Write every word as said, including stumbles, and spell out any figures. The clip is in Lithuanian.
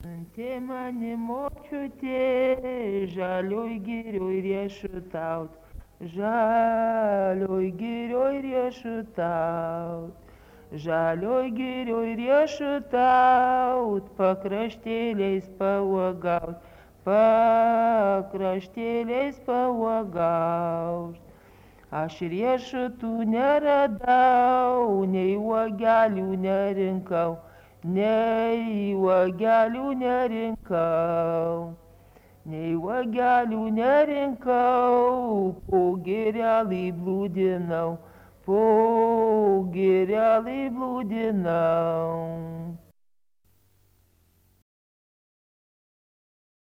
Tė mani močiutė, žalioj girioj riešutaut, žalioj girioj riešutaut, žalioj girioj riešutaut, pakraštėliais pauogaut, pakraštėliais pauogaut. Aš riešutų neradau, nei uogelių nerinkau, nei uogelių nerinkau, nei uogelių nerinkau, po girelį blūdinau, po girelį blūdinau.